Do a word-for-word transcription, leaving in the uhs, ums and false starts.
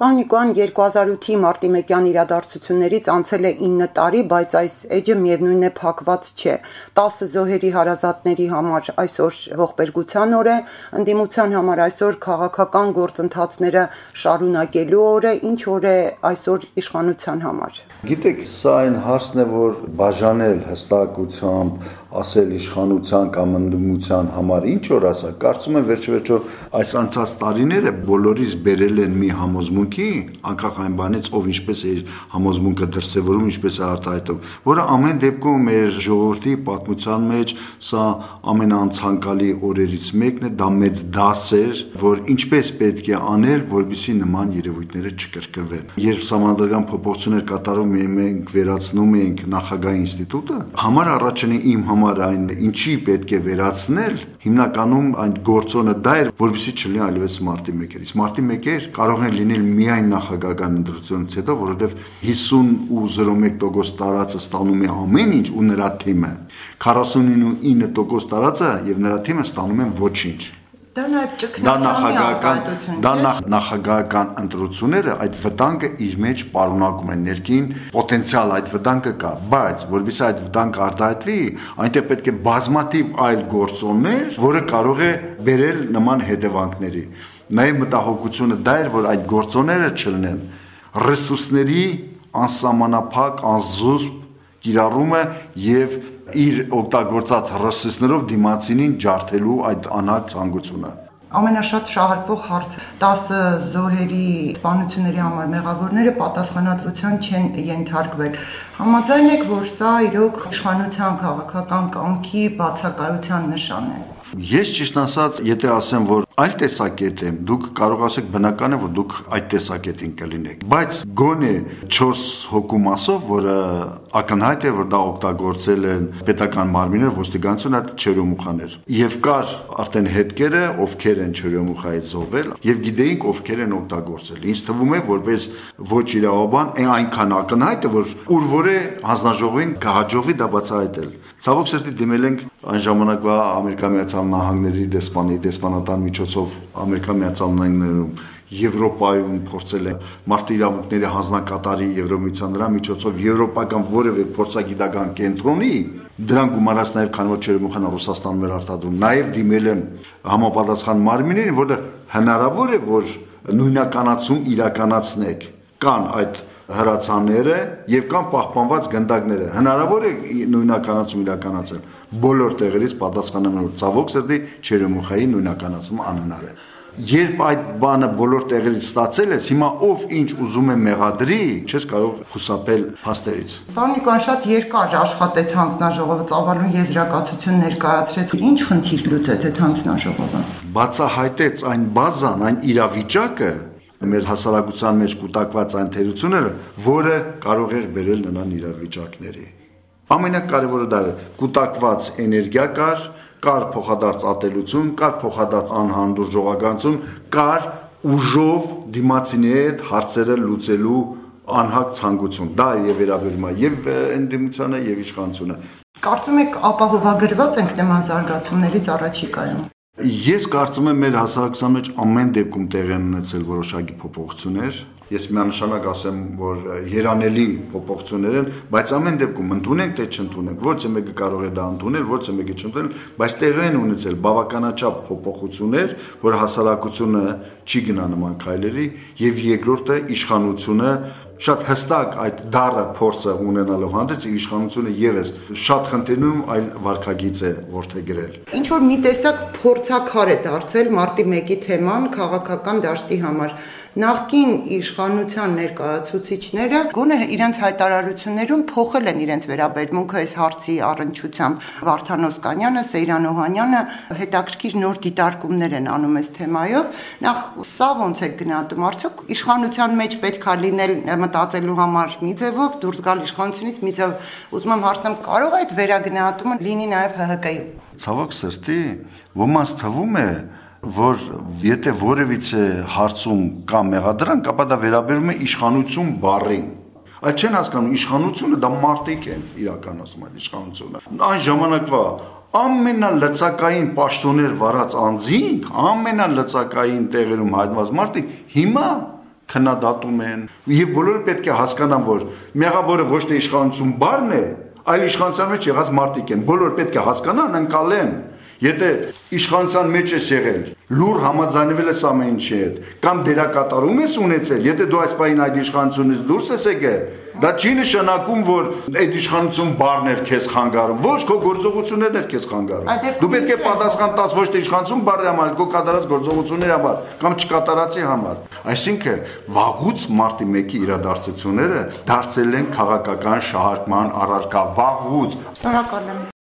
Պարոն Նիկոյան, երկու հազար ութի մարտի մեկյան իրադարձություններից անցել է ինը տարի, բայց այս էջը միևնույն է փակված չէ։ տասը զոհերի հարազատների համար այսօր ողբերգության օր է, ընդդիմության համար այսօր քաղաքական գործընթացները շարունակելու օր է, ինչ օր է այսօր իշխանության համար։ Գիտեք, սա այն հարցն է, որ բաժանել հստակությամբ, ասել իշխանության կամ ընդդիմության համար ինչ որ ասա, կարծում եմ վերջիվերջո այս անցած տարիները բոլորիս բերել են մի համոզմունքի, անկախ այն բանից, ով ինչպես է իր համոզմունքը դրսևորում, ինչպես է արտահայտում, որը ամեն դեպքում մեր ժողովրդի պատմության մեջ սա ամենաանցանկալի օրերից մեկն է, դա մեծ դաս էր, որ ինչպես պետք է անել, որպեսզի նման երևույթները չկրկնվեն։ Երբ սահմանադրական փոփոխություններ կատարում մենք վերացնում ենք նախագահի ինստիտուտը, համար առաջինը իմ համար այն ինչի պետք է վերացնել, հիմնականում այն գործոնը դա էր, որպեսզի չլինի այլևս մարտի մեկերից։ Մարտի մեկեր կարող են լինել միայն նախագահական ընտրությունից հետո, որովհետև հիսուն ու զրո մեկ տոկոս տարածը ստանում է ամեն ինչ ու նրա թիմը, քառասունինը տոկոս տարածը եւ նրա թիմը ստանում են ոչինչ։ Դա նախագահական դա նախագահական ընտրությունները այդ վտանգը իր մեջ պարունակում են ներքին պոտենցիալ այդ վտանգը կա, բայց որովհետեւ այդ վտանգը արտահայտվի, այնտեղ պետք է բազմաթիվ այլ գործոններ, որը կարող է բերել նման հետևանքների։ Նաև մտահոգությունը դա էր, որ այդ գործոնները չլինեն ռեսուրսների անսահմանափակ, անզուսպ կիրառումը եւ իր օգտագործած ռեսուրսներով դիմացինին ջարդելու այդ անհատ ցանկությունը։ Ամենաշատ շահարկվող հարցը տասը զոհերի սպանությունների համար մեղավորները պատասխանատվության չեն ենթարկվել։ Համաձայն եք, որ սա իրոք իշխանության քաղաքական կամքի բացակայության նշան է։ Ես ճիշտ ասած, եթե ասեմ, որ այլ տեսակետ եմ, դուք կարող ասեք բնական է, որ դուք այդ տեսակետին կլինեք, բայց գոնե չորս հոգու մասով, որը ակնհայտ է, որ դա օգտագործել են պետական մարմինները, ոստիկանությունը, չերոմուխաներ։ Եվ կար արդեն հետքերը, ովքեր են չերոմուխայից զոհվել, եւ գիտեինք ովքեր են օգտագործել։ Ինձ թվում է, որպես ոչ իրավաբան, այնքան ակնհայտ է, որ ուր որ է հանձնաժողովին կհաջողվի դա բացահայտել։ Ցավոք սրտի դիմել ենք այն ժամանակվա Ամերիկայի Միացյալ Նահանգների դեսպանի դեսպանատան միջոցով Ամերիկայի Միացյալ Նահանգներում Եվրոպայում փորձել է մարդու իրավունքների հանձնակատարի Եվրոմիության նրա միջոցով եվրոպական որևէ փորձագիտական կենտրոնի դրան գումարած նաև քանի որ չերմուխան Ռուսաստանում էր արտադրում, նաև դիմել են համապատասխան մարմիններին, որտեղ հնարավոր է, որ նույնականացում իրականացնեք, կան այդ հրացանները եւ կան պահպանված գնդակները։ Հնարավոր է նույնականացում իրականացնել բոլոր տեղերից պատասխանանալու ցավոք սրտի չերմուխայի նույնականացում անհնար է։ Երբ այդ բանը բոլոր տեղերից ստացել ես, հիմա ով ինչ ուզում է մեղադրի, չես կարող խուսափել փաստերից։ Պարոն Նիկոյան, շատ երկար աշխատեց հանձնաժողովը, ծավալուն եզրակացություն ներկայացրեց։ Ինչ խնդիր լուծեց այդ հանձնաժողովը։ Բացահայտեց այն բազան, այն իրավիճակը, մեր հասարակության մեջ կուտակված այն թերությունները, որը կարող էր բերել նրան իրավիճակների։ Ամենակարևորը դա է, կուտակված էներգիա կար, կար փոխադարձ ատելություն, կար փոխադարձ անհանդուրժողականություն, կար ուժով դիմացինի հետ հարցերը լուծելու անհագ ցանկություն։ Դա եւ վերաբերում է եւ ընդդիմությանը եւ իշխանությունը։ Կարծում եք ապահովագրված ենք նման զարգացումներից առաջիկայում։ Ես կարծում եմ մեր հասարակության մեջ ամեն դեպքում տեղի են ունեցել որոշակի փոփոխություններ։ Ես միանշանակ ասեմ, որ երանելի փոփոխություններ են, բայց ամեն դեպքում ընդունենք թե չընդունենք, ոչ թե մեկը կարող է դա ընդունել, ոչ թե մեկը չընդունել, բայց տեղի են ունեցել բավականաչափ փոփոխություններ, որ հասարակությունը չի գնա նման քայլերի, եւ երկրորդը իշխանությունը շատ հստակ այդ դառը փորձը ունենալով հանդերձ իշխանությունը եւս շատ խնդիրներում այլ վարկագիծ է որդեգրել։ Ինչ որ մի տեսակ փորձաքար է դարձել մարտի մեկի թեման քաղաքական դաշտի համար։ Նախկին իշխանության ներկայացուցիչները գոնե իրենց հայտարարություններում փոխել են իրենց վերաբերմունքը այս հարցի առնչությամբ։ Վարդան Օսկանյանը, Սեյրան Օհանյանը հետաքրքիր նոր դիտարկումներ են անում այս թեմայով։ Նախ սա ոնց է գնահատում, արդյոք իշխանության մեջ պետք է լինել մտածելու համար մի ձևով, դուրս գալ իշխանությունից մի ձև, ուզում եմ հարցնեմ, կարող է այդ վերագնահատումը լինի նաև Հ Հ Կ-ում։ Ցավոք սրտի, ոմանց թվում է, որ եթե որևիցե հարցում կա մեղադրանք, ապա դա վերաբերում է իշխանություն բառին։ Այդ չեն հասկանում, իշխանությունը դա մարդիկ են իրականացնում այդ իշխանությունը։ Այն ժամանակվա ամենալծակային պաշտոններ վարած անձինք, ամենալծակային տեղերում հայտնված մարդիկ հիմա քննադատում են, եւ բոլորը պետք է հասկանան, որ մեղավորը ոչ թե իշխանություն բառն է, այլ իշխանության մեջ եղած մարդիկ են։ Բոլորը պետք է հասկանան, ընկալեն։ Եթե իշխանության մեջ ես եղել, լուր համաձայնվել ես ամեն ինչի հետ, կամ դերակատարում ես ունեցել, եթե դու այս պահին այդ իշխանությունից դուրս ես եկել, դա չի նշանակում, որ այդ իշխանություն բառն էր քեզ խանգարում, ոչ քո գործողություններն էր քեզ խանգարում։ Դու պետք է պատասխան տաս ոչ թե իշխանություն բառի համար, այլ քո կատարած գործողությունների համար կամ չկատարածի համար։ Այսինքն վաղուց մարտի մեկի իրադարձությունները դարձել են քաղաքական շահարկման առարկա, վաղուց։ Շնորհակալ եմ։